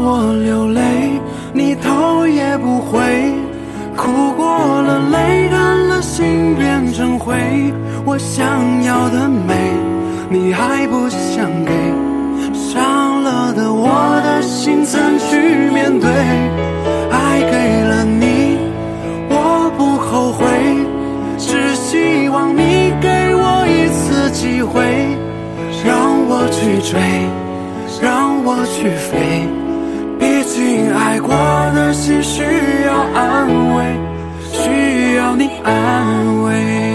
我流泪，你头也不回，哭过了泪干了，心变成灰。我想要的美，你还不想给，伤了的我的心怎去面对？爱给了你，我不后悔，只希望你给我一次机会，让我去追，让我去飞。毕竟爱过的心需要安慰，需要你安慰。